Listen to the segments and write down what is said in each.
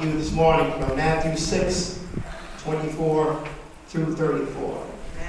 to you this morning from Matthew 6:24 through 34.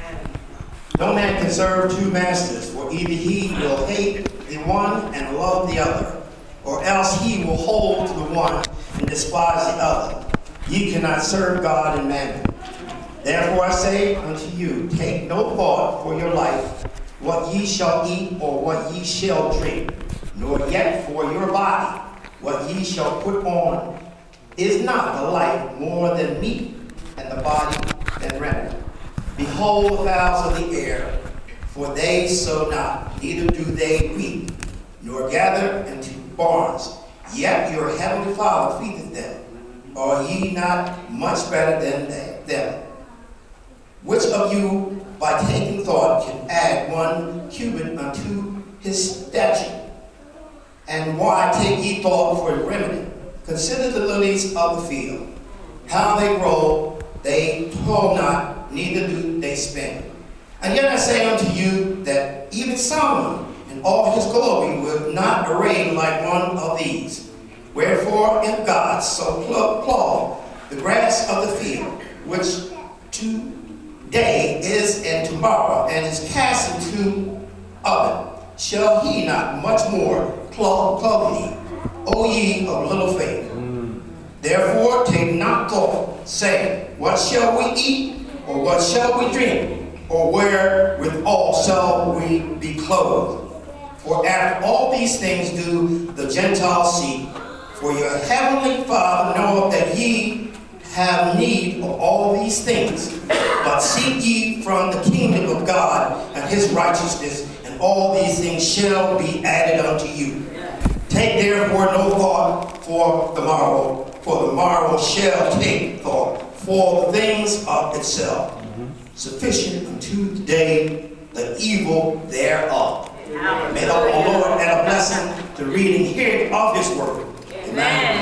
No man can serve two masters, for either he will hate the one and love the other, or else he will hold to the one and despise the other. Ye cannot serve God and mammon. Therefore I say unto you, take no thought for your life, what ye shall eat or what ye shall drink, nor yet for your body, what ye shall put on. Is not the life more than meat, and the body than raiment? Behold the fowls of the air, for they sow not, neither do they reap, nor gather into barns, yet your heavenly Father feedeth them. Are ye not much better than them? Which of you, by taking thought, can add 1 cubit unto his stature? And why take ye thought for a remedy? Consider the lilies of the field, how they grow, they toil not, neither do they spin. And yet I say unto you that even Solomon in all his glory was not arrayed like one of these. Wherefore, if God so clothe the grass of the field, which today is and tomorrow, and is cast into oven, shall he not much more clothe thee, O ye of little faith? Therefore take not thought, saying, what shall we eat, or what shall we drink, or wherewithal shall we be clothed? For after all these things do the Gentiles seek. For your heavenly Father knoweth that ye have need of all these things. But seek ye from the kingdom of God and his righteousness, and all these things shall be added unto you. Take therefore no thought for the morrow shall take thought for the things of itself. Sufficient unto the day the evil thereof. May the Lord add a blessing to reading and hearing of his word. Amen.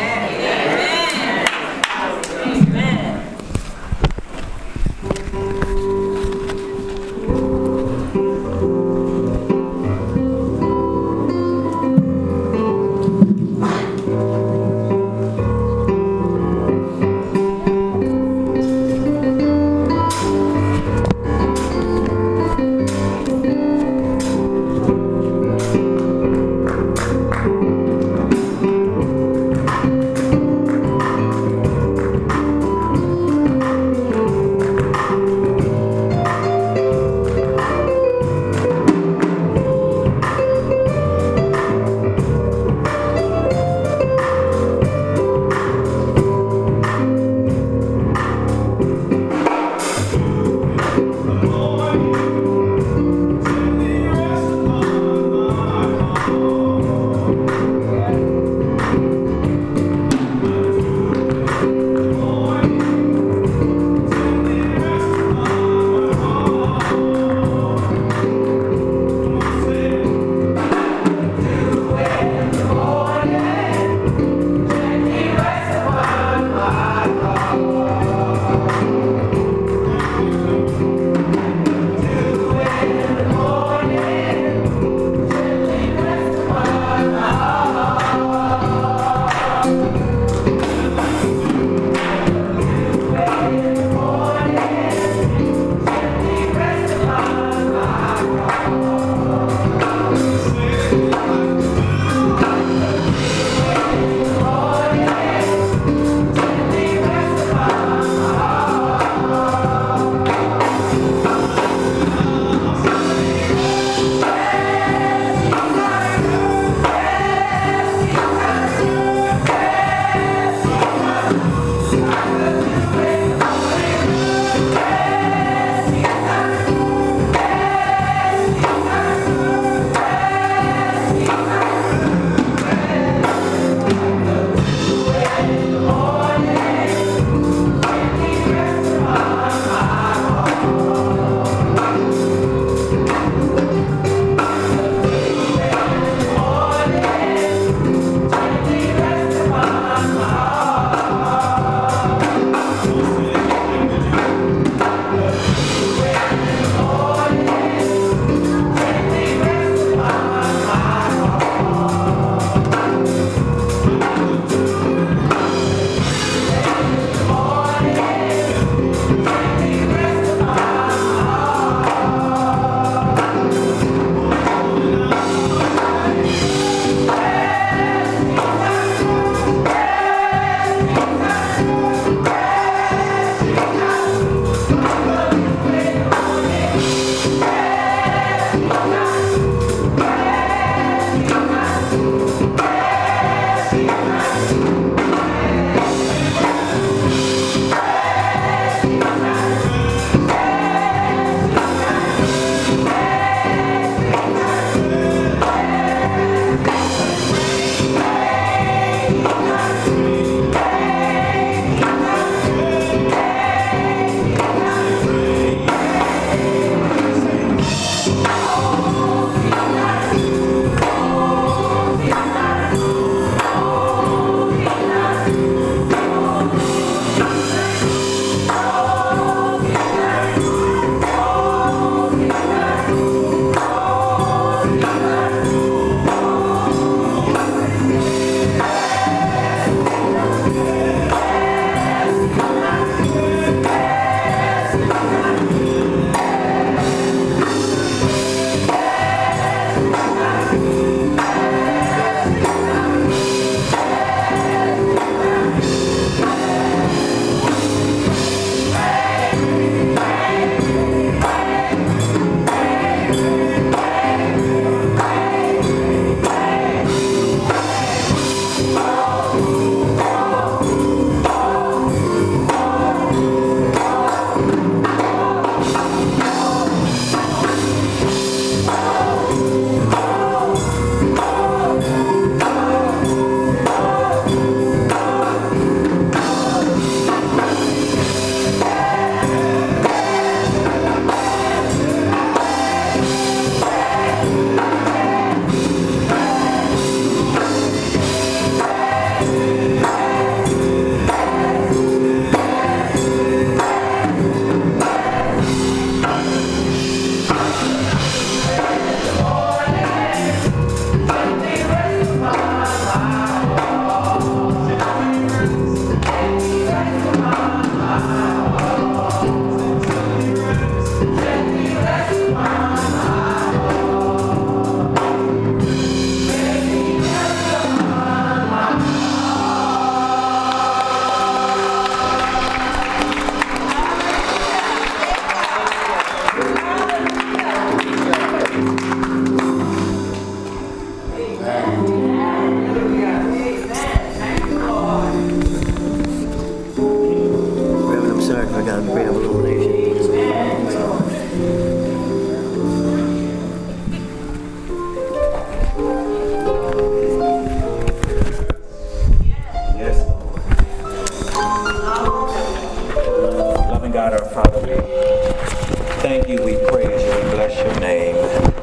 Loving God, our Father, we thank you, we praise you, we bless your name.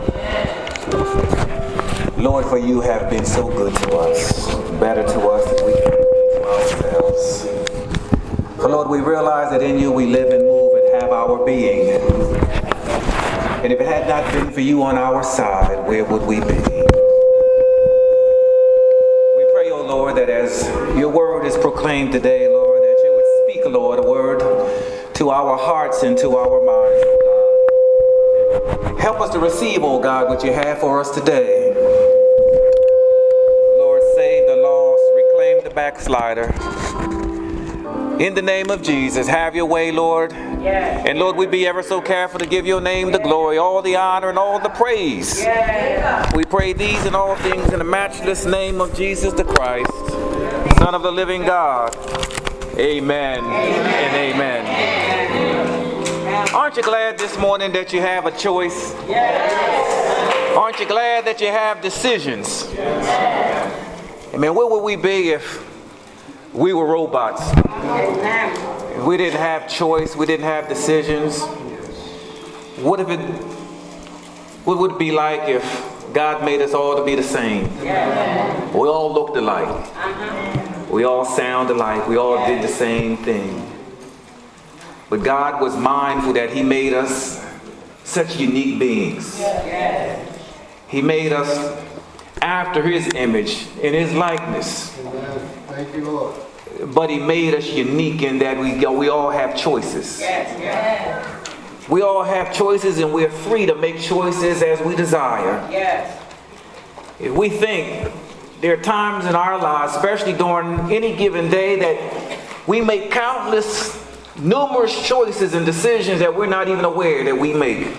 Lord, for you have been so good to us, better to us than we can be to ourselves. For Lord, we realize that in you we live and move and have our being. And if it had not been for you on our side, where would we be? We pray, O Lord, that as your word is proclaimed today, Lord, that you would speak, Lord, a word to our hearts and to our minds, O God. Help us to receive, O God, what you have for us today. Lord, save the lost, reclaim the backslider. In the name of Jesus, have your way, Lord. Yes. And Lord, we be ever so careful to give your name the glory, all the honor, and all the praise. Yes. We pray these and all things in the matchless name of Jesus the Christ, Son of the living God. Amen, and amen. Aren't you glad this morning that you have a choice? Yes. Aren't you glad that you have decisions? Yes. Amen. Where would we be if we were robots? If we didn't have choice, we didn't have decisions. What would it be like if God made us all to be the same? We all looked alike. We all sound alike. We all did the same thing. But God was mindful that he made us such unique beings. He made us after his image, in his likeness. Thank you, Lord. But he made us unique in that we all have choices. We all have choices, and we're free to make choices as we desire. If we think, there are times in our lives, especially during any given day, that we make numerous choices and decisions that we're not even aware that we make.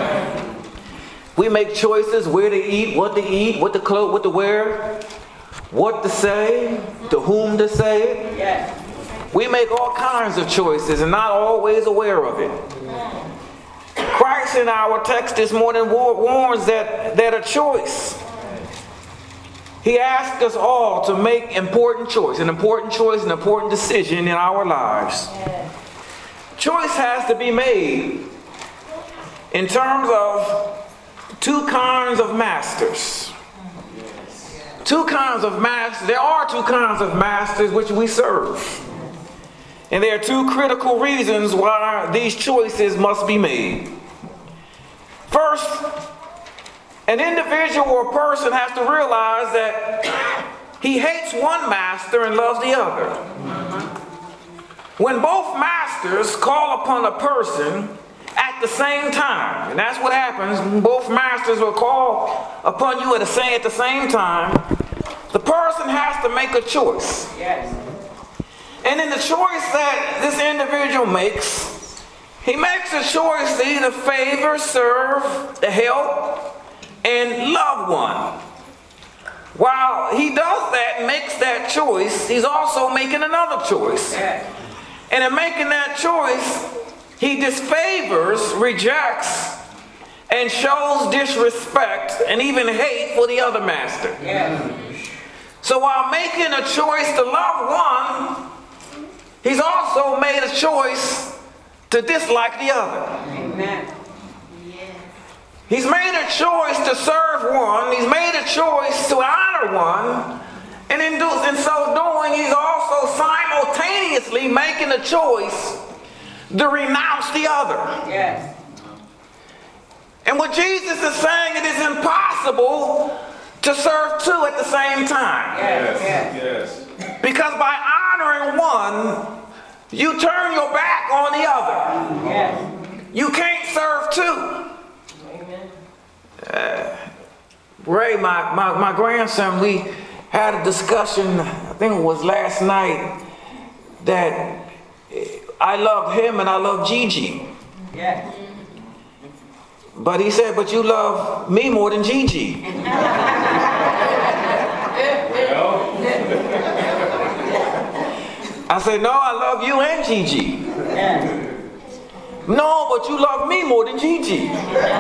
We make choices where to eat, what to clothe, what to wear, what to say, to whom to say it. We make all kinds of choices and not always aware of it. Christ in our text this morning warns that a choice. He asked us all to make an important choice, an important decision in our lives. Choice has to be made in terms of two kinds of masters. Two kinds of masters. There are two kinds of masters which we serve. And there are two critical reasons why these choices must be made. First, an individual or person has to realize that he hates one master and loves the other. When both masters call upon a person at the same time, and that's what happens when both masters will call upon you at the same time, the person has to make a choice. And in the choice that this individual makes, he makes a choice to either favor, serve, to help, and love one. While he does that, makes that choice, he's also making another choice. And in making that choice, he disfavors, rejects, and shows disrespect and even hate for the other master. So while making a choice to love one, he's also made a choice to dislike the other. He's made a choice to serve one. He's made a choice to honor one. And in so doing, he's also simultaneously making a choice to renounce the other. And what Jesus is saying, it is impossible to serve two at the same time. Because by honoring one, you turn your back on the other. You can't serve two. Ray, my grandson, we had a discussion, I think it was last night, that I loved him and I love Gigi. But he said, but you love me more than Gigi. I said, no, I love you and Gigi. No, but you love me more than Gigi.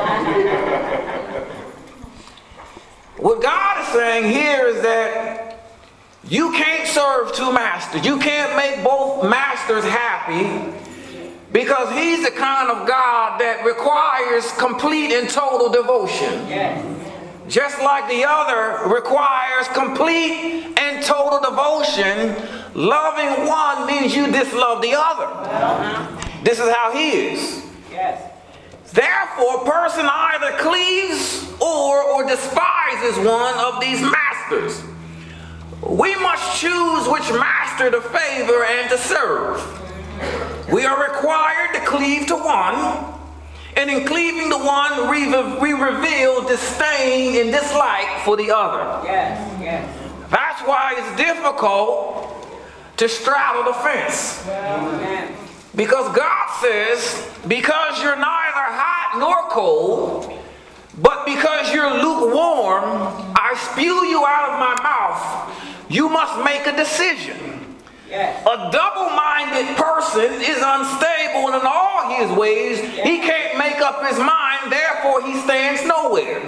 What God is saying here is that you can't serve two masters. You can't make both both masters happy because he's the kind of God that requires complete and total devotion. Just like the other requires complete and total devotion, loving one means you dislove the other. This is how he is. Therefore, a person either cleaves or despises one of these masters. We must choose which master to favor and to serve. We are required to cleave to one, and in cleaving to one, we reveal disdain and dislike for the other. That's why it's difficult to straddle the fence. Because God says, because you're neither hot nor cold, but because you're lukewarm, I spew you out of my mouth. You must make a decision. A double-minded person is unstable in all his ways. He can't make up his mind, therefore he stands nowhere.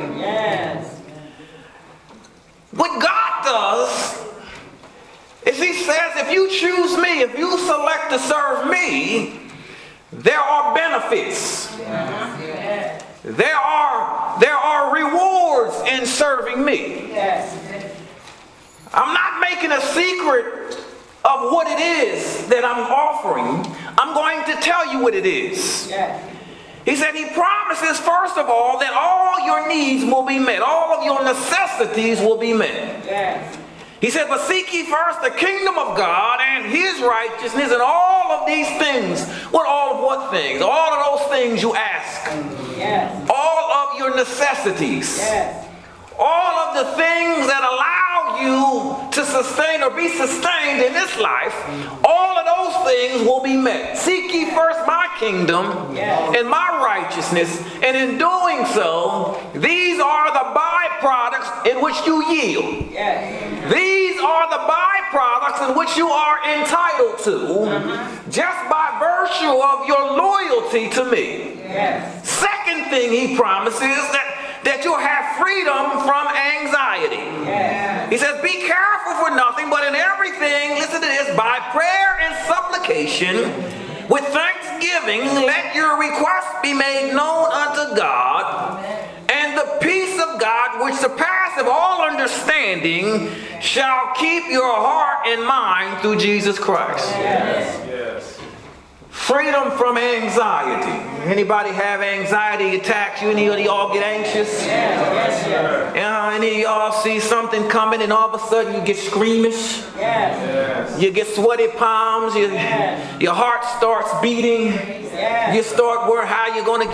What God does is he says, if you choose me, if you select to serve me, there are benefits. There are rewards in serving me. I'm not making a secret of what it is that I'm offering. I'm going to tell you what it is. He said he promises, first of all, that all your needs will be met. All of your necessities will be met. He said, but seek ye first the kingdom of God and his righteousness, and all of these things. All of what things? All of those things you ask. All of your necessities. All of the things that allow you to sustain or be sustained in this life, all of those things will be met. Seek ye first my kingdom and my righteousness, and in doing so, these are the byproducts in which you yield. These are the byproducts in which you are entitled to, just by virtue of your loyalty to me. Second thing he promises, that you'll have freedom from anxiety. He says, be careful for nothing, but in everything, listen to this, by prayer and supplication, with thanksgiving, let your requests be made known unto God, and the peace of God, which surpasseth all understanding, shall keep your heart and mind through Jesus Christ. Freedom from anxiety. Anybody have anxiety attacks? Any of y'all get anxious? Any of y'all see something coming and all of a sudden you get squeamish? You get sweaty palms. Your heart starts beating. You start worrying how you're going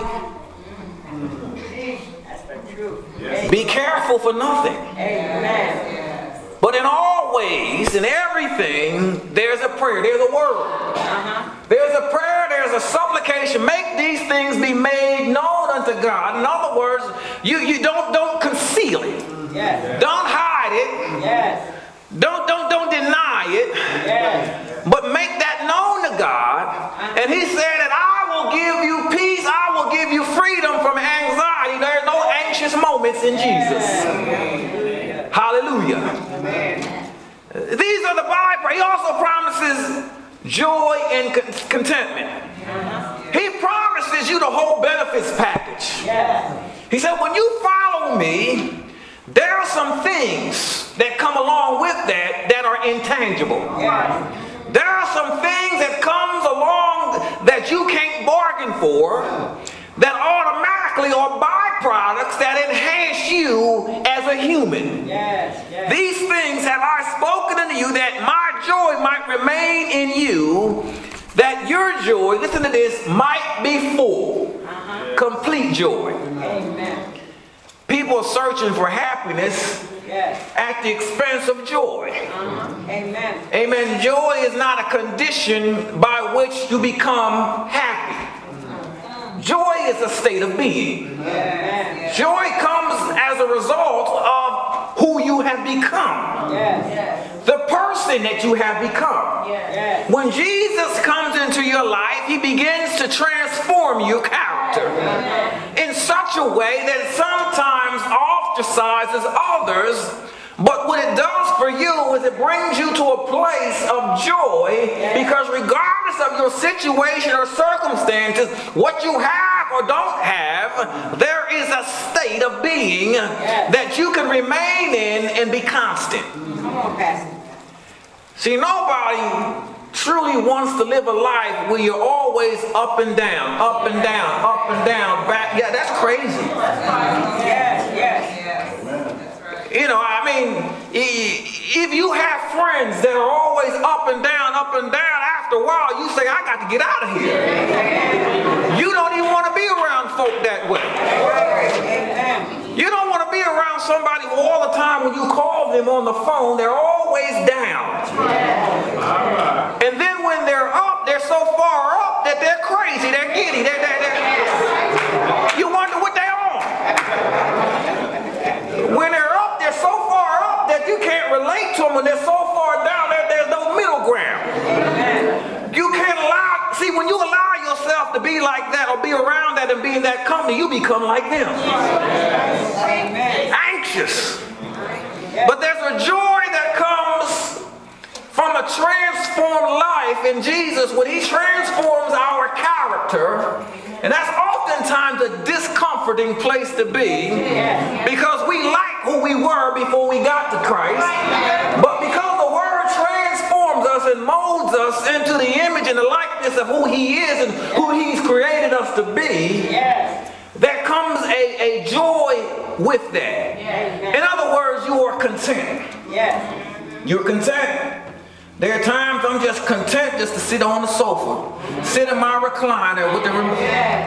to... Be careful for nothing. But in all ways, in everything, there's a prayer, there's a word. There's a prayer, there's a supplication. Make these things be made known unto God. In other words, you don't conceal it. Don't hide it. Don't deny it. But make that known to God. And he said that I will give you peace, I will give you freedom from anxiety. There are no anxious moments in Jesus. Hallelujah. These are the byproducts. He also promises joy and contentment. He promises you the whole benefits package. He said, when you follow me, there are some things that come along with that are intangible. There are some things that comes along that you can't bargain for, that automatically are byproducts that enhance you as a human. These things have I spoken unto you, that my joy might remain in you, that your joy, listen to this, might be full. Complete joy. People are searching for happiness at the expense of joy. Amen. Joy is not a condition by which you become happy. Joy is a state of being. Joy comes as a result of who you have become. The person that you have become. When Jesus comes into your life, he begins to transform your character in such a way that it sometimes ostracizes others But what it does for you is it brings you to a place of joy, because regardless of your situation or circumstances, what you have or don't have, there is a state of being that you can remain in and be constant. Come on, Pastor. See, nobody truly wants to live a life where you're always up and down, up and down, up and down, back. Yeah, that's crazy. You know, I mean, if you have friends that are always up and down, after a while you say, I got to get out of here. You don't even want to be around folk that way. You don't want to be around somebody who all the time when you call them on the phone, they're always down. And then when they're up, they're so far up that they're crazy, they're giddy, you wonder what they're on. When they're up, they're so far up that you can't relate to them. When they're so far down, there's no middle ground. You can't allow, see, when you allow yourself to be like that or be around that and be in that company, you become like them. Anxious. But there's a joy that comes from a transformed life in Jesus when he transforms our character. And that's oftentimes a discomforting place to be, because we like who we were before we got to Christ. But because the Word transforms us and molds us into the image and the likeness of who he is and who he's created us to be, there comes a joy with that. In other words, you are content. You're content. There are times I'm just content just to sit on the sofa, sit in my recliner with the remote.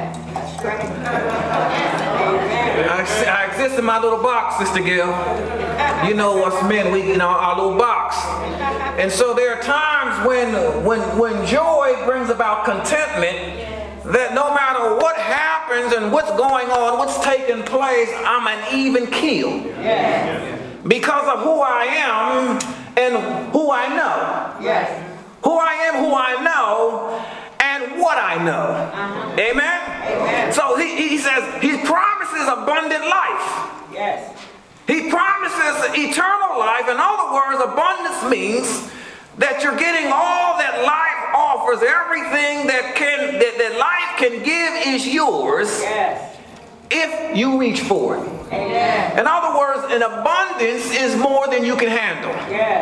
I exist in my little box, Sister Gail. You know us men, we in our little box. And so there are times when joy brings about contentment, that no matter what happens and what's going on, what's taking place, I'm an even keel. Because of who I am and who I know. Who I am, who I know, and what I know. Amen? So he says, he promises abundant life. He promises eternal life. In other words, abundance means that you're getting all that life offers. Everything that life can give is yours. If you reach for it. In other words, an abundance is more than you can handle.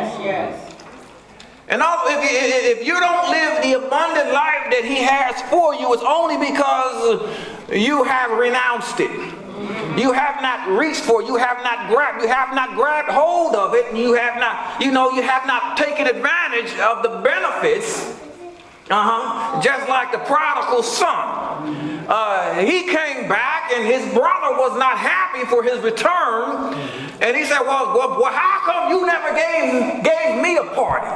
And if you don't live the abundant life that he has for you, it's only because you have renounced it. You have not reached for it. You have not grabbed hold of it. And you have not taken advantage of the benefits. Just like the prodigal son. He came back and his brother was not happy for his return. And he said, well, how come you never gave me a party?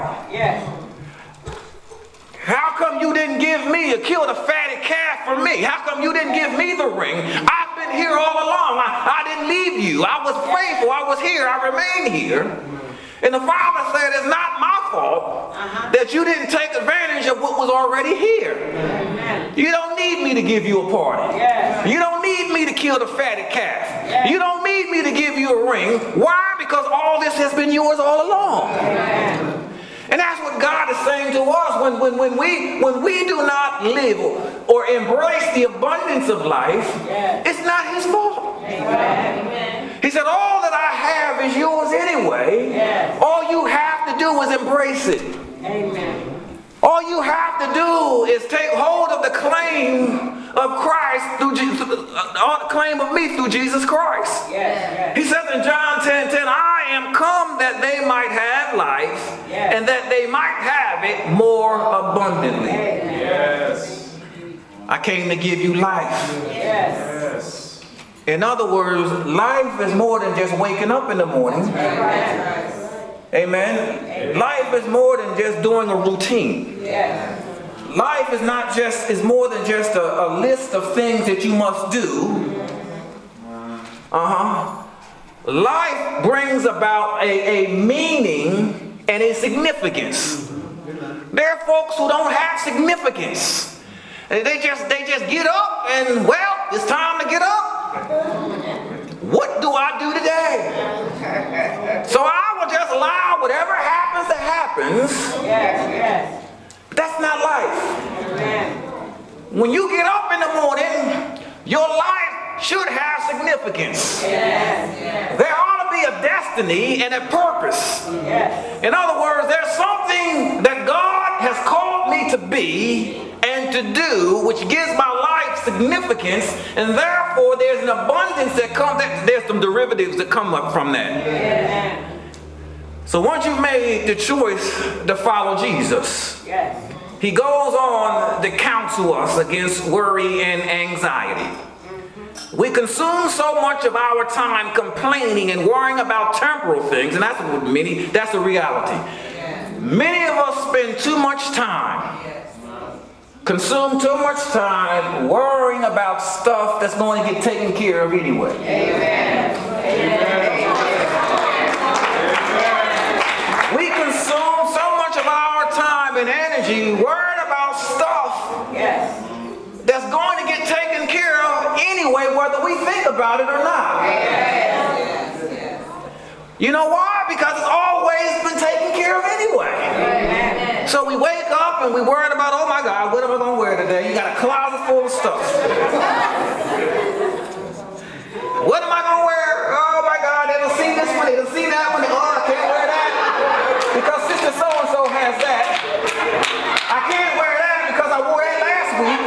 How come you didn't kill the fatted calf for me? How come you didn't give me the ring? I've been here all along. I didn't leave you. I was faithful. I was here. I remained here. And the father said, it's not my fault that you didn't take advantage of what was already here. You don't need me to give you a party. You don't need me to kill the fatted calf. You don't need me to give you a ring. Why? Because all this has been yours all along. And that's what God is saying to us when we do not live or embrace the abundance of life. It's not his fault. He said, all that I have is yours anyway. All you have to do is embrace it. All you have to do is take hold of the claim of Christ through the claim of me through Jesus Christ. He says in John 10:10, I am come that they might have life and that they might have it more abundantly. I came to give you life. In other words, life is more than just waking up in the morning. Amen. Life is more than just doing a routine. Life is more than just a list of things that you must do. Life brings about a meaning and a significance. There are folks who don't have significance. They just get up and, well, it's time to get up. What do I do today? So I just allow whatever happens to happen. That's not life. When you get up in the morning, your life should have significance. There ought to be a destiny and a purpose. In other words, there's something that God has called me to be and to do, which gives my life significance, and therefore there's an abundance that comes, there's some derivatives that come up from that. So once you've made the choice to follow Jesus, he goes on to counsel us against worry and anxiety. We consume so much of our time complaining and worrying about temporal things, and that's the reality. Many of us spend too much time, consume too much time worrying about stuff that's going to get taken care of anyway. We consume so much of our time and energy worrying about stuff that's going to get taken care of anyway, whether we think about it or not. You know why? Because it's always been taken care of anyway. So we wake up and we worried about, oh my God, what am I going to wear today? You got a closet full of stuff. What am I going to wear? Oh my God, they'll see this one, they'll see that one. Oh, I can't wear that because sister so-and-so has that. I can't wear that because I wore that last week.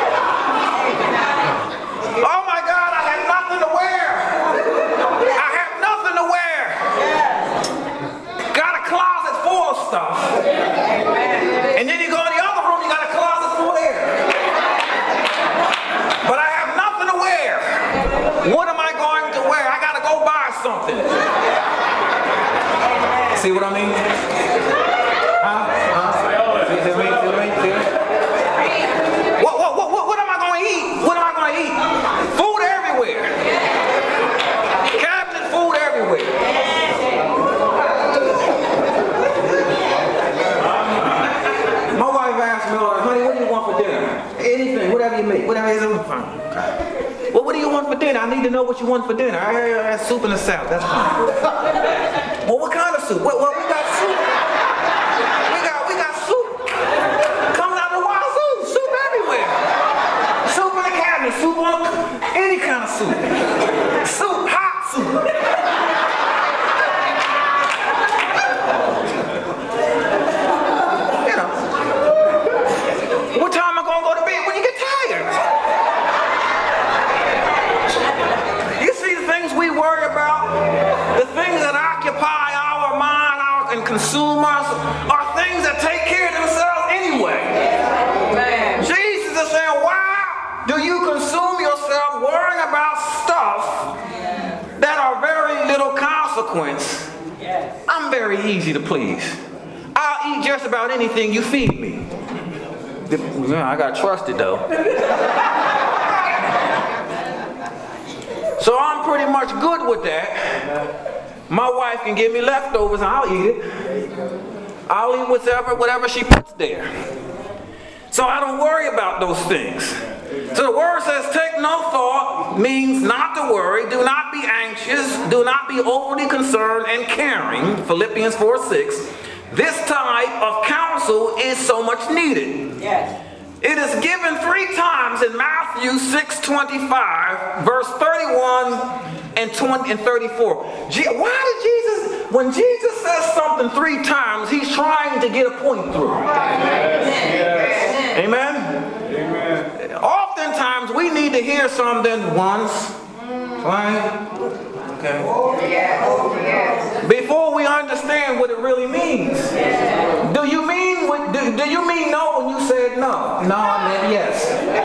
Oh my God, I have nothing to wear. I have nothing to wear. Got a closet full of stuff. And then you go in the other room, you got a closet full of air. But I have nothing to wear. What am I going to wear? I got to go buy something. See what I mean? What am I going to eat? What am I going to eat? Food everywhere. Cabinet food everywhere. My wife asked me, honey, what do you want for dinner? Anything, whatever you make, whatever it is. Well, what do you want for dinner? I need to know what you want for dinner. I have soup and a salad. That's fine. Well, what kind of soup? Well, we got soup. We got soup coming out of the wazoo. Soup everywhere. Soup in the cabinet. Soup on any kind of soup. Soup, hot soup. You know. What time am I going to go to bed? When you get tired. You see the things we worry about, the things that occupy our mind and consume us, are things that take care of themselves anyway. Jesus is saying, why do you consume yourself worrying about stuff that are very little consequence? I'm very easy to please. I'll eat just about anything you feed me. I got trusted though. So I'm pretty much good with that. My wife can give me leftovers and I'll eat it. I'll eat whatever she puts there. So I don't worry about those things. So the word says take no thought means not to worry, do not be anxious, do not be overly concerned and caring. Philippians 4:6. This type of counsel is so much needed. Yes. It is given 3 times in Matthew 6:25, verse 31 and 34. Why did Jesus, when Jesus says something 3 times, he's trying to get a point through. Amen? Amen. Oftentimes we need to hear something once, twice, okay, before we understand what it really means. Do you mean no when you said no? No, I meant yes.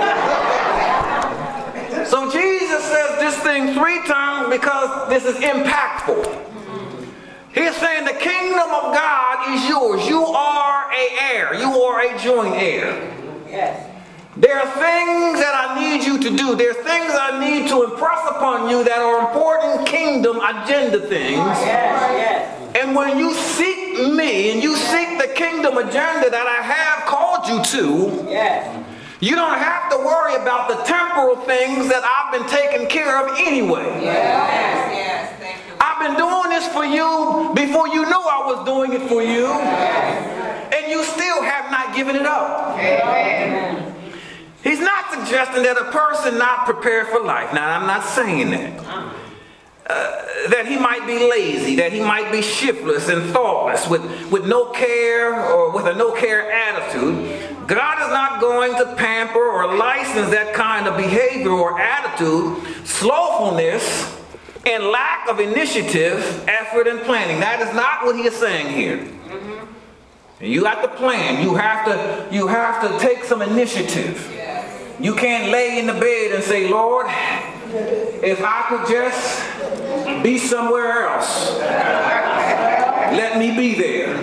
So Jesus says this thing 3 times because this is impactful. He's saying the kingdom of God is yours. You are an heir. You are a joint heir. Yes. There are things that I need you to do. There are things I need to impress upon you that are important kingdom agenda things. Yes. And when you seek me and you seek the kingdom agenda that I have called you to, you don't have to worry about the temporal things that I've been taking care of anyway. Yes. Thank you. I've been doing this for you before you knew I was doing it for you. And you still have not given it up. Amen. He's not suggesting that a person not prepared for life. Now, I'm not saying that. That he might be lazy, that he might be shiftless and thoughtless with no care or with a no care attitude. God is not going to pamper or license that kind of behavior or attitude, slothfulness, and lack of initiative, effort, and planning. That is not what he is saying here. Mm-hmm. You got to plan. You have to take some initiative. You can't lay in the bed and say, Lord, if I could just be somewhere else, let me be there.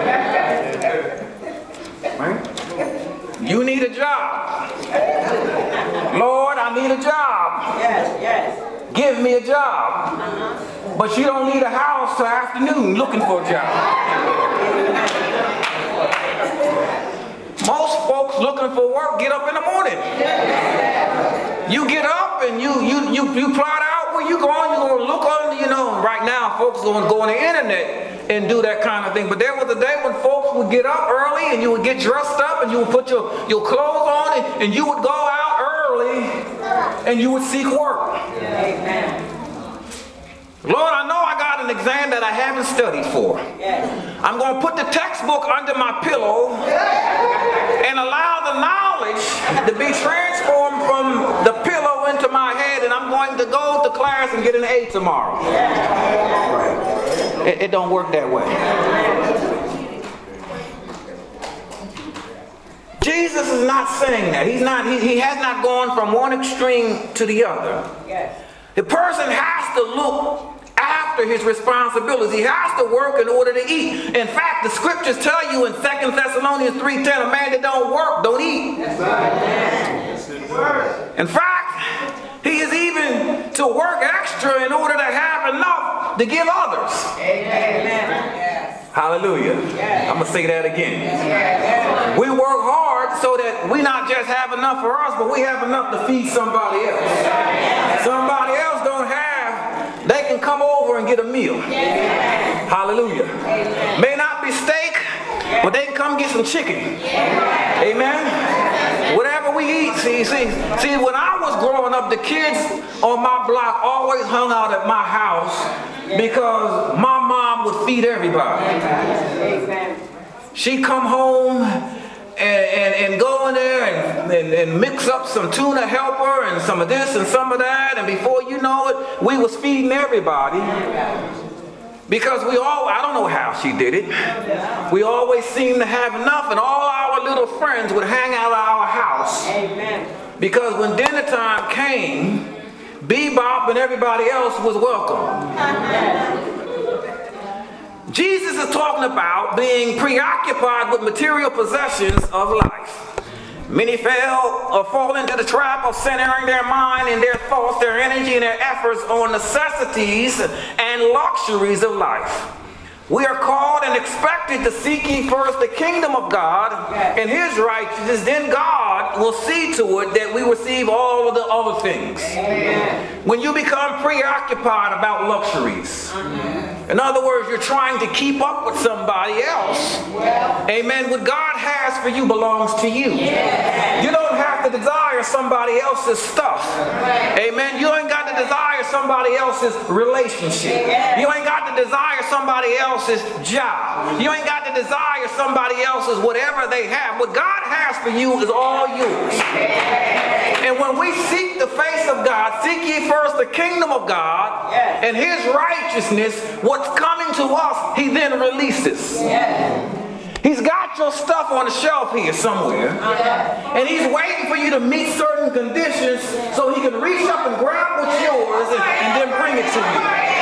Right? You need a job. Lord, I need a job. Yes. Give me a job. But you don't need a house till afternoon looking for a job. Most folks looking for work get up in the morning. You get up and you plot out where you going. You're going to look on, right now folks are going to go on the internet and do that kind of thing. But there was a day when folks would get up early and you would get dressed up and you would put your clothes on and you would go out early and you would seek work. Amen. Lord, I know I got an exam that I haven't studied for. I'm going to put the textbook under my pillow and allow the knowledge to be transformed from the pillow into my head, and I'm going to go to class and get an A tomorrow. It don't work that way. Jesus is not saying that. He has not gone from one extreme to the other. The person has to look after his responsibilities. He has to work in order to eat. In fact, the scriptures tell you in 2 Thessalonians 3:10, a man that don't work, don't eat. In fact, he is even to work extra in order to have enough to give others. Amen. Hallelujah. I'm going to say that again. We work hard so that we not just have enough for us, but we have enough to feed somebody else. Somebody else don't have, they can come over and get a meal. Hallelujah. May not be steak, but they can come get some chicken. Amen. Whatever we eat, see, when I was growing up, the kids on my block always hung out at my house because my mom would feed everybody. She'd come home and go in there and mix up some tuna helper and some of this and some of that, and before you know it, we was feeding everybody. Because I don't know how she did it. We always seemed to have enough, and all our little friends would hang out at our house. Amen. Because when dinner time came, Bebop and everybody else was welcome. Jesus is talking about being preoccupied with material possessions of life. Many fall into the trap of centering their mind and their thoughts, their energy, and their efforts on necessities and luxuries of life. We are called and expected to seek ye first the kingdom of God and his righteousness. Then God will see to it that we receive all of the other things. Amen. When you become preoccupied about luxuries, in other words, you're trying to keep up with somebody else. Amen. What God has for you belongs to you. You don't have to desire somebody else's stuff. Amen. You ain't got to desire somebody else's relationship. You ain't got to desire somebody else's job. You ain't got to desire somebody else's whatever they have. What God has for you is all yours. And when we seek the face of God, seek ye first the kingdom of God and his righteousness, what's coming to us, he then releases. He's got your stuff on the shelf here somewhere. And he's waiting for you to meet certain conditions so he can reach up and grab what's yours and then bring it to you.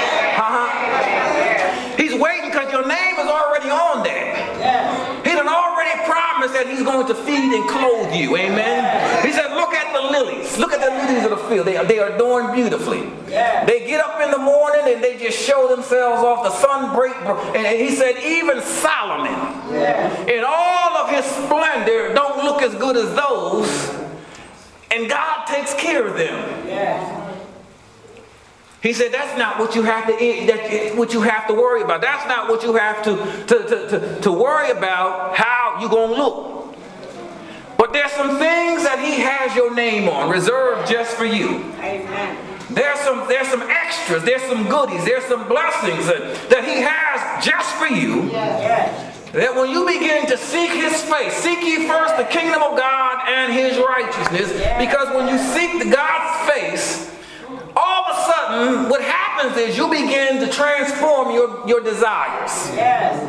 He's waiting because your name is already on there. He done already promised that he's going to feed and clothe you. Amen. He said, look at the lilies. Look at the lilies of the field. They are adorned beautifully. They get up in the morning and they just show themselves off. The sun break. And he said, even Solomon, in all of his splendor, don't look as good as those. And God takes care of them. He said that's not what you have to worry about. That's not what you have to worry about, how you're going to look. But there's some things that he has your name on, reserved just for you. Amen. There's some extras, there's some goodies, there's some blessings that he has just for you. Yes. That when you begin to seek his face, seek ye first the kingdom of God and his righteousness. Because when you seek God's face, all of a sudden what happens is you begin to transform your desires. Yes.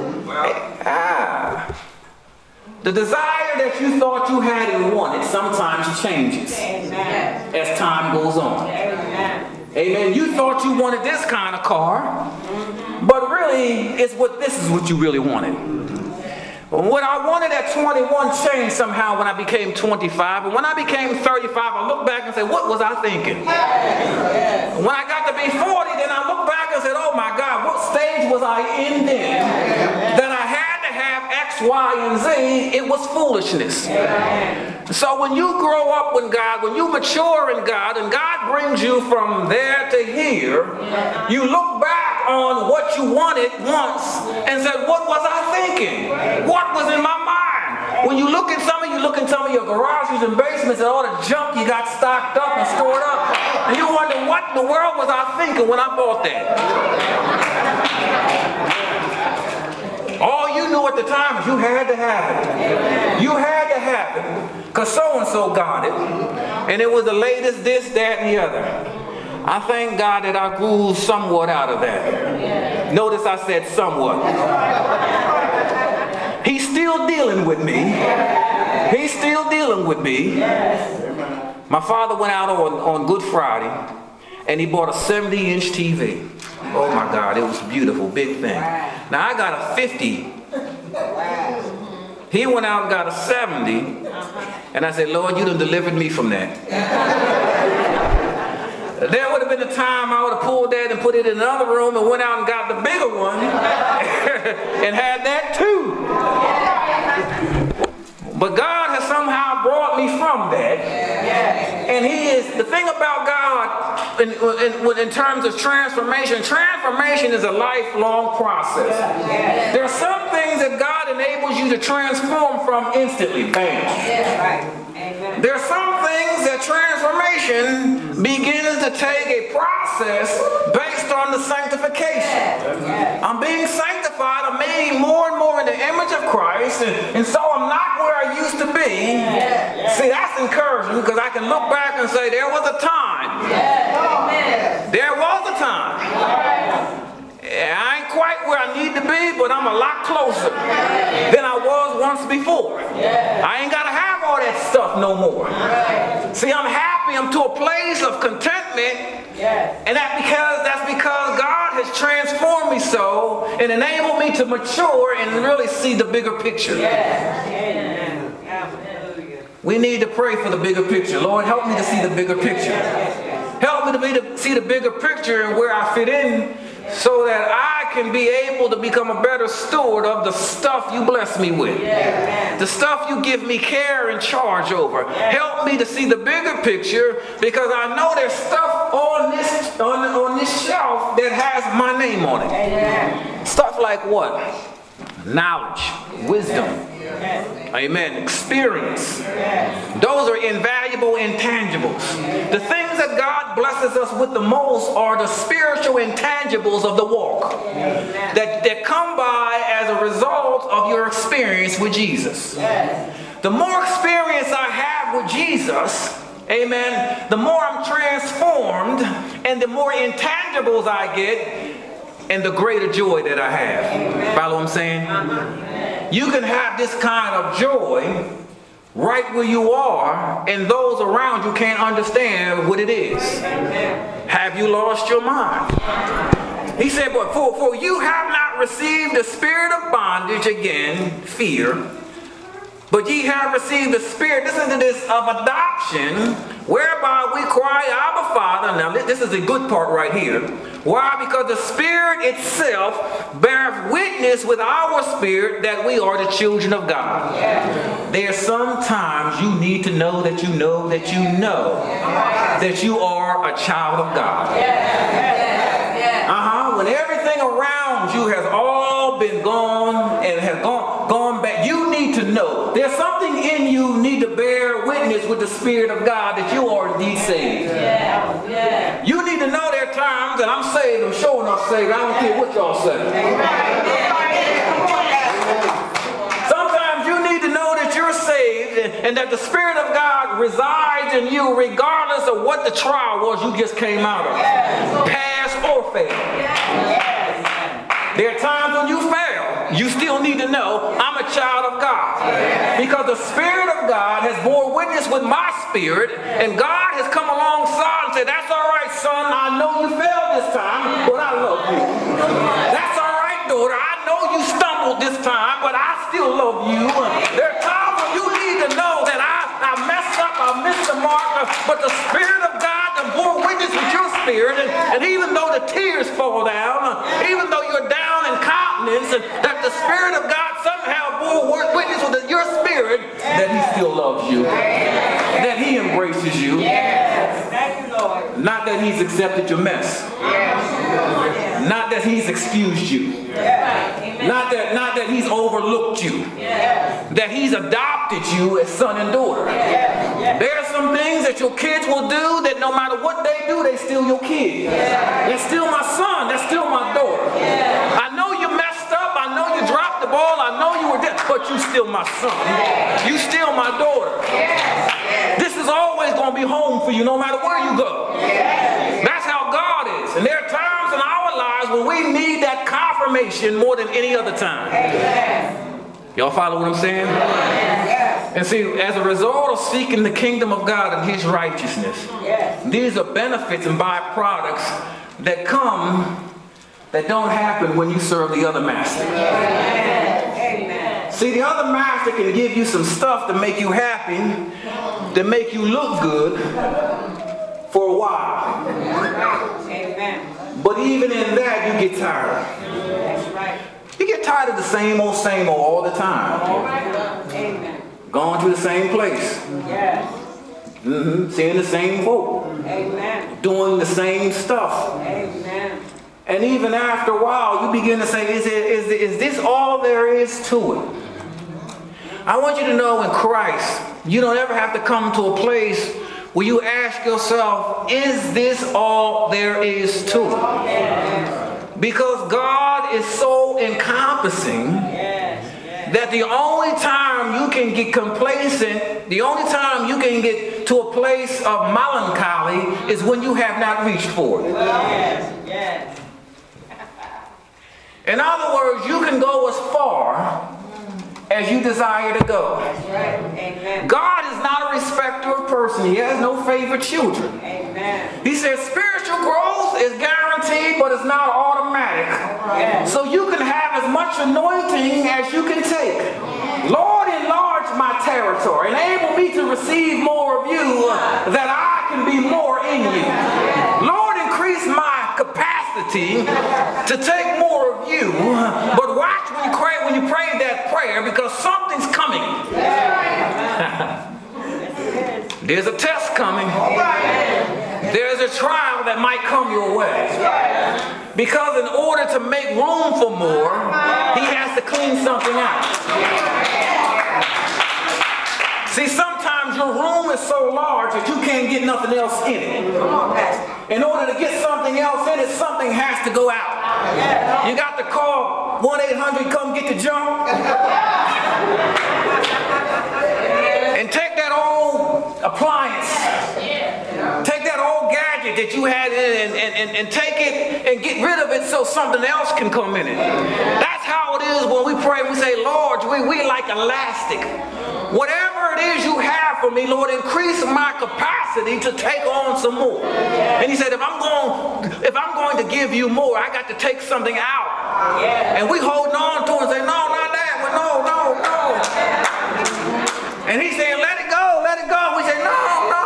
The desire that you thought you had and wanted sometimes changes. Amen. As time goes on. Amen. Amen. You thought you wanted this kind of car, but really this is what you really wanted. What I wanted at 21 changed somehow when I became 25. And when I became 35, I look back and say, what was I thinking? When I got to be 40, then I look back and said, oh my God, what stage was I in then? That I had to have X, Y, and Z. It was foolishness. So when you grow up with God, when you mature in God, and God brings you from there to here, you look back on what you wanted once and said, what was I thinking? What was in my mind? When you look in some of your garages and basements and all the junk you got stocked up and stored up, and you wonder, what in the world was I thinking when I bought that? All you knew at the time is you had to have it. You had to have it because so-and-so got it. And it was the latest this, that, and the other. I thank God that I grew somewhat out of that. Notice I said somewhat. He's still dealing with me. He's still dealing with me. My father went out on Good Friday and he bought a 70-inch TV. Oh my God, it was a beautiful, big thing. Now I got a 50. He went out and got a 70. And I said, Lord, you done delivered me from that. There would have been a time I would have pulled that and put it in another room and went out and got the bigger one and had that too. But God has somehow brought me from that. And he is, the thing about God in terms of transformation is a lifelong process. There are some things that God enables you to transform from instantly. Bam. There are some things that transformation begins to take a process based on the sanctification. I'm being sanctified, I'm made more and more in the image of Christ, and so I'm not where I used to be. See, that's encouraging because I can look back and say there was a time. There was a time. I ain't quite where I need to be, but I'm a lot closer than I was once before. I ain't got to have all that stuff no more. See, I'm happy. I'm to a place of contentment. And that's because God has transformed me so and enabled me to mature and really see the bigger picture. We need to pray for the bigger picture. Lord, help me to see the bigger picture. Help me to see the bigger picture and where I fit in, so that I can be able to become a better steward of the stuff you bless me with. The stuff you give me care and charge over. Help me to see the bigger picture, because I know there's stuff on this shelf that has my name on it. Stuff like what? Knowledge, wisdom, amen, experience. Those are invaluable intangibles. The things that God blesses us with the most are the spiritual intangibles of the walk that come by as a result of your experience with Jesus. The more experience I have with Jesus, amen, the more I'm transformed, and the more intangibles I get, and the greater joy that I have. Follow what I'm saying? You can have this kind of joy right where you are, and those around you can't understand what it is. Have you lost your mind? He said, but for you have not received the spirit of bondage, again, fear, but ye have received the spirit, listen to this, of adoption, whereby we cry, Abba, Father. Now this is the good part right here. Why? Because the Spirit itself beareth witness with our spirit that we are the children of God. There are some times you need to know that you know that you know that you are a child of God. When everything around you has all been gone and has gone back, you need to know there's something in you need to bear witness with the Spirit of God that you are indeed saved. You need to know there are times that I'm saved, I'm sure enough saved, I don't care what y'all say. Sometimes you need to know that you're saved and that the Spirit of God resides in you regardless of what the trial was you just came out of. Pass or fail. There are times when you fail, you still need to know I'm a child of God. Because the Spirit of God has borne witness with my spirit, and God has come alongside and said, that's all right, son, I know you failed this time, but I love you. That's all right, daughter, I know you stumbled this time, but I still love you. There are times when you need to know that I messed up, I missed the mark, but the Spirit of God has borne witness with your spirit, and even though the tears fall down, even though you're down in countenance, and that the Spirit of God somehow bore witness with your spirit that He still loves you, that He embraces you, not that He's accepted your mess, not that He's excused you, not that He's overlooked you, that He's adopted you as son and daughter. There are some things that your kids will do that no matter what they do, they still your kid. They're still my son, they're still my daughter. I know you messed up, I know you dropped the ball, I know you were dead, but you still my son. You still my daughter. This is always going to be home for you no matter where you go. That's how God is. And there are times in our lives when we need that confirmation more than any other time. Y'all follow what I'm saying? And see, as a result of seeking the kingdom of God and His righteousness, these are benefits and byproducts that come that don't happen when you serve the other master. See, the other master can give you some stuff to make you happy, to make you look good for a while. But even in that, you get tired. You get tired of the same old all the time. Going to the same place. Seeing the same folk. Doing the same stuff. And even after a while, you begin to say, is this all there is to it? I want you to know in Christ, you don't ever have to come to a place where you ask yourself, is this all there is to it? Because God is so encompassing that the only time you can get complacent, the only time you can get to a place of melancholy is when you have not reached for it. In other words, you can go as far as you desire to go. God is not a respecter of person. He has no favorite children. He says spiritual growth is guaranteed, but it's not automatic. So you can have as much anointing as you can take. Lord, enlarge my territory. Enable me to receive more of you that I can be more in you. Lord, increase my capacity to take more of you. But watch when you pray that prayer, because something's coming. There's a test coming. There's a trial that might come your way. Because in order to make room for more, He has to clean something out. See, sometimes your room is so large that you can't get nothing else in it. In order to get something else in it, something has to go out. You got to call 1-800, come get the junk. And take that old appliance. Take that old gadget that you had in and take it and get rid of it so something else can come in it. That's how it is when we pray. We say, Lord, we like elastic. Whatever it is you have for me, Lord, increase my capacity to take on some more. And He said, if I'm going to give you more, I got to take something out. And we hold on to it and say, no, not that. Well, no. And He's saying, let it go. We say, no.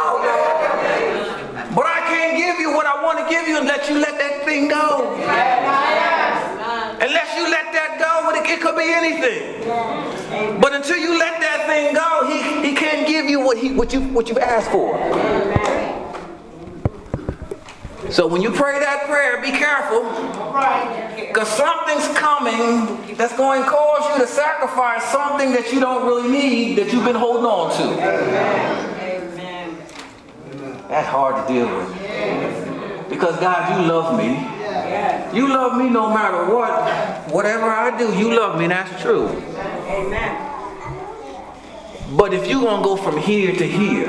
But I can't give you what I want to give you unless you let that thing go. Unless you let that go, it could be anything. But until you let that thing go, he can't give you what you've asked for. So when you pray that prayer, be careful. Because something's coming that's going to cause you to sacrifice something that you don't really need, that you've been holding on to. Amen. That's hard to deal with. Because God, you love me. You love me no matter what. Whatever I do, you love me. That's true. Amen. But if you're going to go from here to here,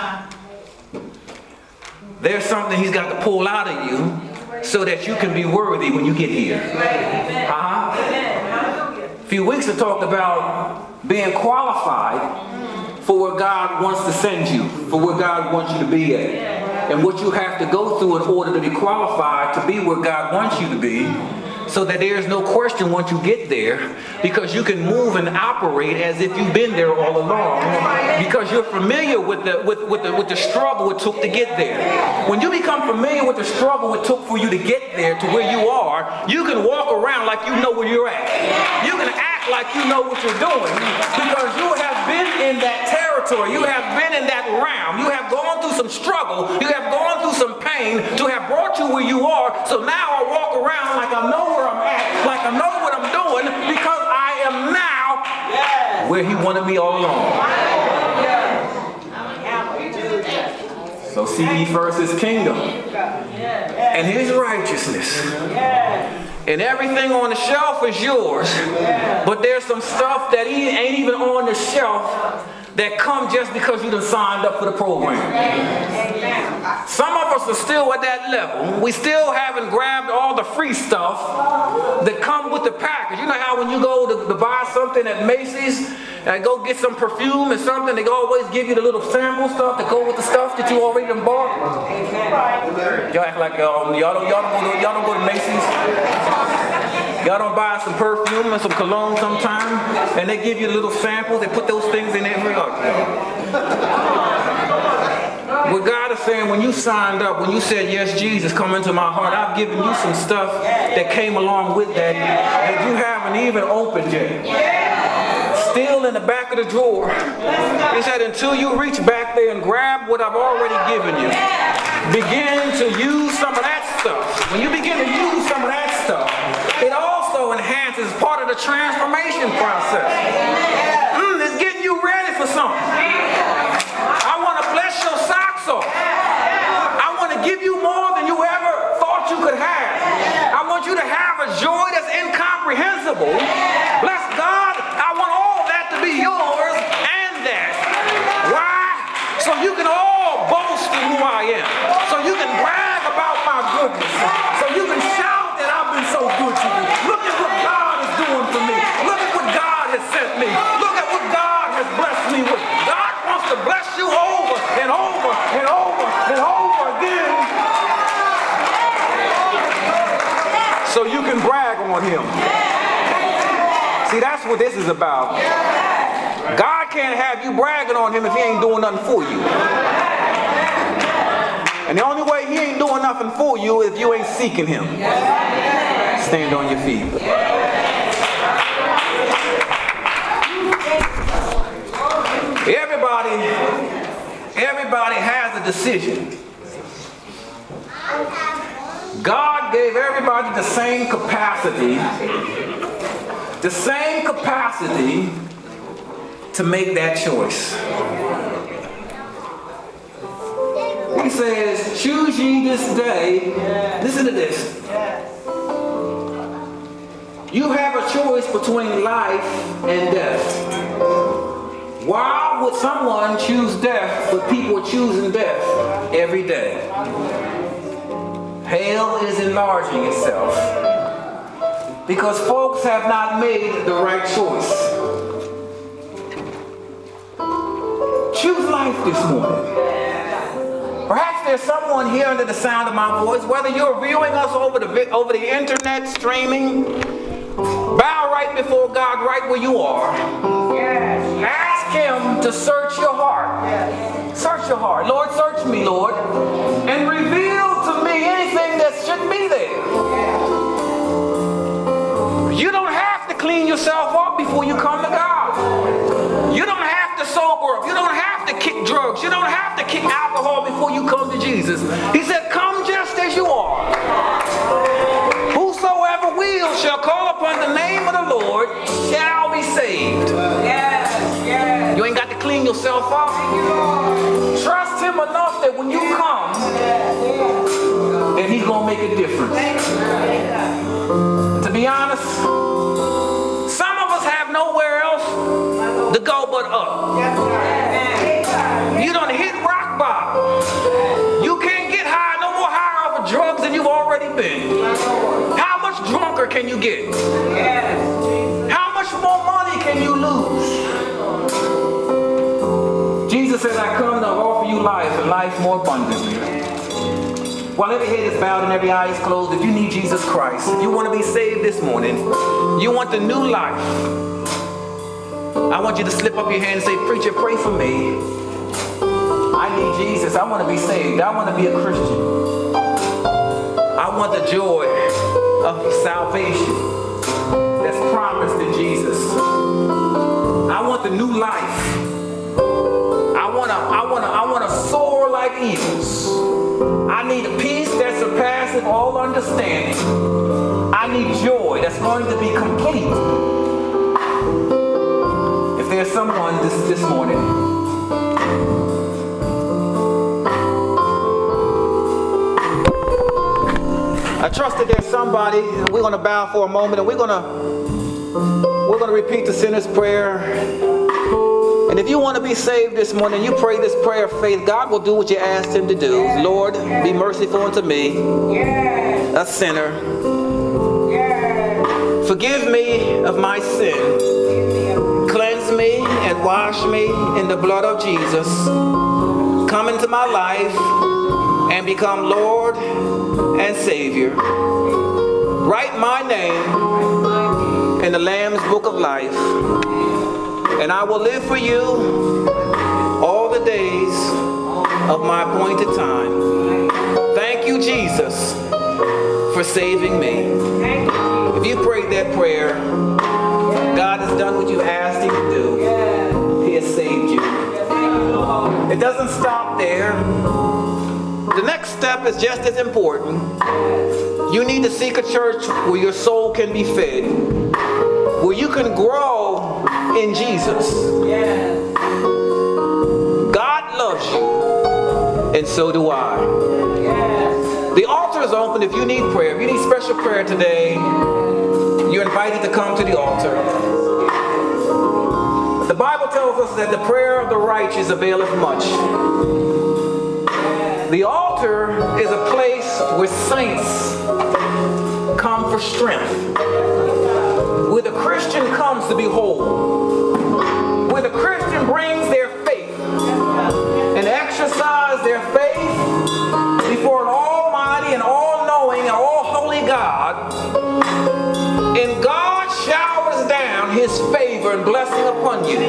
there's something he's got to pull out of you so that you can be worthy when you get here. A few weeks I talked about being qualified for where God wants to send you, for where God wants you to be at. And what you have to go through in order to be qualified to be where God wants you to be, so that there's no question once you get there, because you can move and operate as if you've been there all along, because you're familiar with the struggle it took to get there. When you become familiar with the struggle it took for you to get there to where you are, you can walk around like you know where you're at. You can act like you know what you're doing, because you have been in that territory. You have been in that realm. You have gone through some struggle. You have gone through some pain to have brought you where you are. So now I walk around like I know where I'm at, like I know what I'm doing, because I am now where he wanted me all along. So seek ye first his kingdom and his righteousness, and everything on the shelf is yours. But there's some stuff that ain't even on the shelf that come just because you done signed up for the program. Some of us are still at that level. We still haven't grabbed all the free stuff that come with the package. You know how when you go to buy something at Macy's and go get some perfume or something, they always give you the little sample stuff to go with the stuff that you already done bought? Y'all act like y'all don't go to Macy's. Y'all don't buy some perfume and some cologne sometime, and they give you little samples. They put those things in every other. What God is saying, when you signed up, when you said, yes, Jesus, come into my heart, I've given you some stuff that came along with that you haven't even opened yet. Still in the back of the drawer. He said, until you reach back there and grab what I've already given you, begin to use some of that stuff. When you begin to use some of that stuff, it also enhances part of the transformation process. It's getting you ready for something. I want to bless your socks off. I want to give you more than you ever thought you could have. I want you to have a joy that's incomprehensible. Bless God. I want all that to be yours and that. Why? So you can all boast in who I am. So you can brag about my goodness. So you can shout that I've been so good to you. Look at what God is doing for me. Look at what God has sent me. Look at what God has blessed me with. God wants to bless you over and over and over and over again, so you can brag on him. See, that's what this is about. God can't have you bragging on him if he ain't doing nothing for you. And the only way he ain't doing nothing for you is if you ain't seeking him. Stand on your feet. Everybody has a decision. God gave everybody the same capacity to make that choice. He says, choose ye this day. Listen to this. You have a choice between life and death. Why would someone choose death, but people are choosing death every day? Hell is enlarging itself because folks have not made the right choice. Choose life this morning. Perhaps there's someone here under the sound of my voice, whether you're viewing us over the internet streaming, bow right before God right where you are. Ask him to search your heart. Search your heart. Lord, search me, Lord, and reveal to me anything that shouldn't be there. You don't have to clean yourself up before you come to God. You don't have to sober up. You don't have to kick drugs. You don't have to kick alcohol before you come to Jesus. He said, come just as you offer. Trust him enough that when you come, that he's going to make a difference. To be honest, some of us have nowhere else to go but up. You done hit rock bottom. You can't get high, no more higher off of drugs than you've already been. How much drunker can you get? How much more money can you lose? Jesus says, I come to offer you life and life more abundantly. While every head is bowed and every eye is closed, if you need Jesus Christ, if you want to be saved this morning, you want the new life, I want you to slip up your hand and say, preacher, pray for me. I need Jesus. I want to be saved. I want to be a Christian. I want the joy of salvation that's promised in Jesus. I want the new life. I want to soar like eagles. I need a peace that surpasses all understanding. I need joy that's going to be complete. If there's someone this morning, I trust that there's somebody, and we're going to bow for a moment, and we're going to repeat the sinner's prayer. And if you want to be saved this morning, you pray this prayer of faith, God will do what you asked him to do. Lord, be merciful unto me, a sinner. Forgive me of my sin. Cleanse me and wash me in the blood of Jesus. Come into my life and become Lord and Savior. Write my name in the Lamb's Book of Life. And I will live for you all the days of my appointed time. Thank you, Jesus, for saving me. If you prayed that prayer, God has done what you asked him to do. He has saved you. It doesn't stop there. The next step is just as important. You need to seek a church where your soul can be fed, where you can grow in Jesus. God loves you, and so do I. The altar is open if you need prayer. If you need special prayer today, you're invited to come to the altar. The Bible tells us that the prayer of the righteous availeth much. The altar is a place where saints come for strength, where the Christian comes to be whole, where the Christian brings their faith and exercise their faith before an almighty and all-knowing and all-holy God, and God showers down his favor and blessing upon you.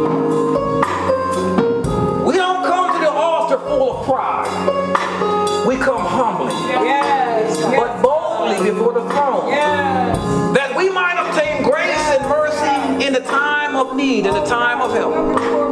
We don't come to the altar full of pride. We come humbly, but boldly before the throne, that we might obtain grace and mercy in the time of need, in the time of help.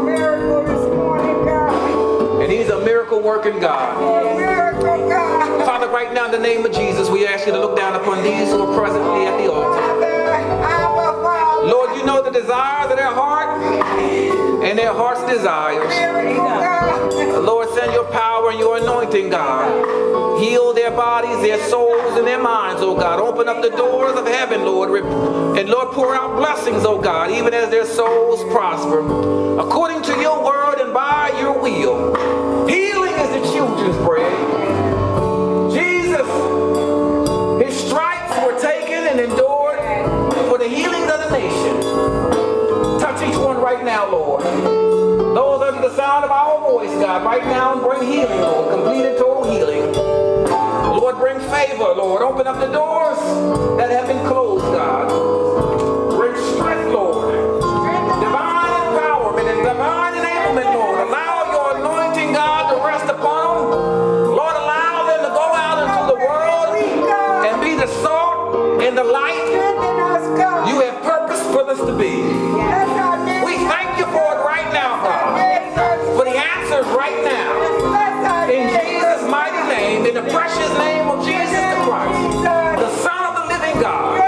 And he's a miracle working God. Father, right now in the name of Jesus, we ask you to look down upon these who are presently at the altar. Lord, you know the desires of their heart and their heart's desires. Lord, send your power and your anointing, God. Heal their bodies, their souls, and their minds, oh God. Open up the doors of heaven, Lord. And Lord, pour out blessings, oh God, even as their souls prosper. According to your word and by your will. Healing is the children's bread. Jesus, his stripes were taken and endured for the healing of the nation. Touch each one right now, Lord. Those under the sound of our voice, God, right now, bring healing, Lord. Complete and total healing. Lord, bring favor, Lord. Open up the doors that have been closed, God. Bring strength, Lord. Divine empowerment and divine enablement, Lord. Allow your anointing, God, to rest upon them. Lord, allow them to go out into the world and be the salt and the light you have purposed for us to be. We thank you for it right now, God. For the answers right now. In Jesus' mighty name, in the precious name of Jesus the Christ, the Son of the living God.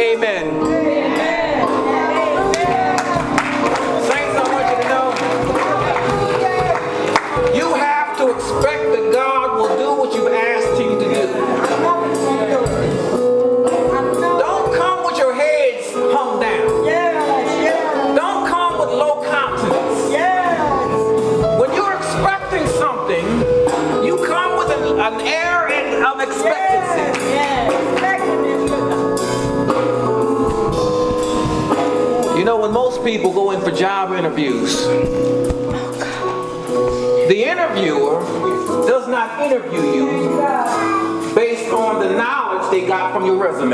Amen. Saints, I want you to know people go in for job interviews. The interviewer does not interview you based on the knowledge they got from your resume.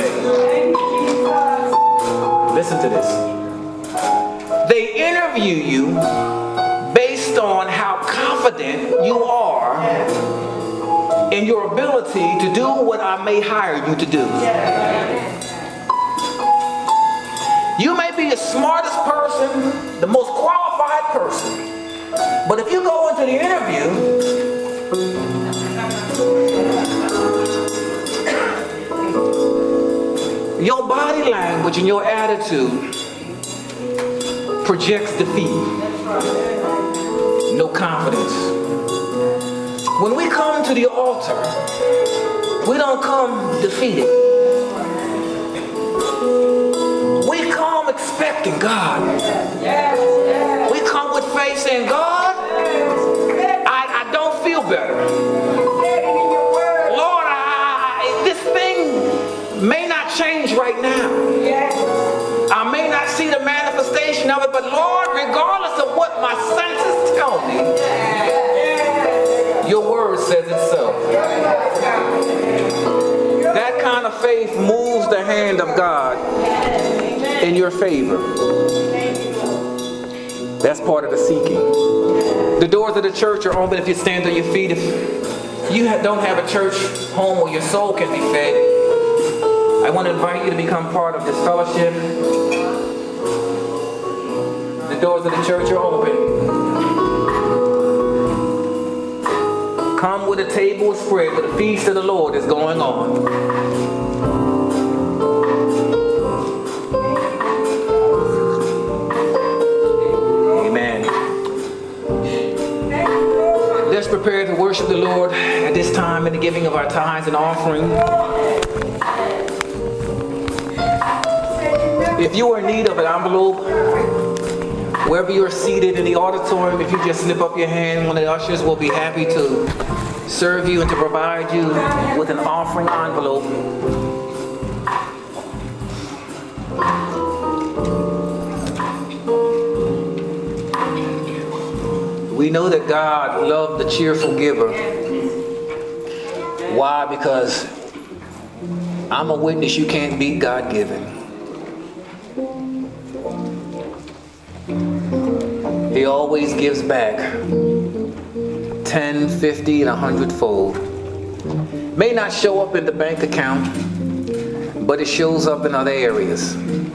Listen to this. They interview you based on how confident you are in your ability to do what I may hire you to do. You may be the smartest person, the most qualified person, but if you go into the interview your body language and your attitude projects defeat, no confidence. When we come to the altar, we don't come defeated. We come expecting God. We come with faith saying, God, I don't feel better. Lord, this thing may not change right now. I may not see the manifestation of it, but Lord, regardless of what my senses tell me, your word says it so. That kind of faith moves the hand of God in your favor. That's part of the seeking. The doors of the church are open if you stand on your feet. If you don't have a church home where your soul can be fed, I want to invite you to become part of this fellowship. The doors of the church are open. Come with a table spread, where the feast of the Lord is going on. Amen. Let's prepare to worship the Lord at this time in the giving of our tithes and offering. If you are in need of an envelope, wherever you're seated in the auditorium, if you just slip up your hand, one of the ushers will be happy to serve you and to provide you with an offering envelope. We know that God loved the cheerful giver. Why? Because I'm a witness you can't beat God-given. He always gives back 10, 50, and 100-fold. May not show up in the bank account, but it shows up in other areas.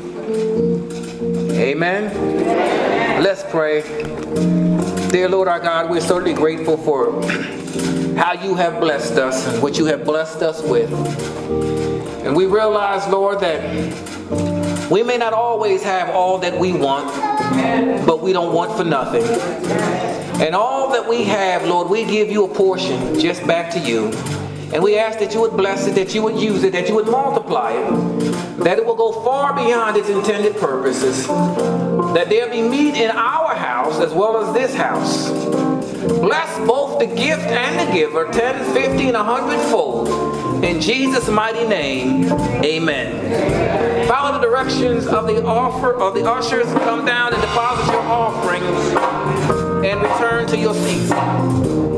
Amen? Let's pray. Dear Lord our God, we're certainly grateful for how you have blessed us and what you have blessed us with. And we realize, Lord, that we may not always have all that we want, but we don't want for nothing. And all that we have, Lord, we give you a portion just back to you. And we ask that you would bless it, that you would use it, that you would multiply it, that it will go far beyond its intended purposes, that there be meat in our house as well as this house. Bless both the gift and the giver, 10, 50, and 100-fold. In Jesus' mighty name, amen. Follow the directions of the ushers. Come down and deposit your offerings and return to your seats.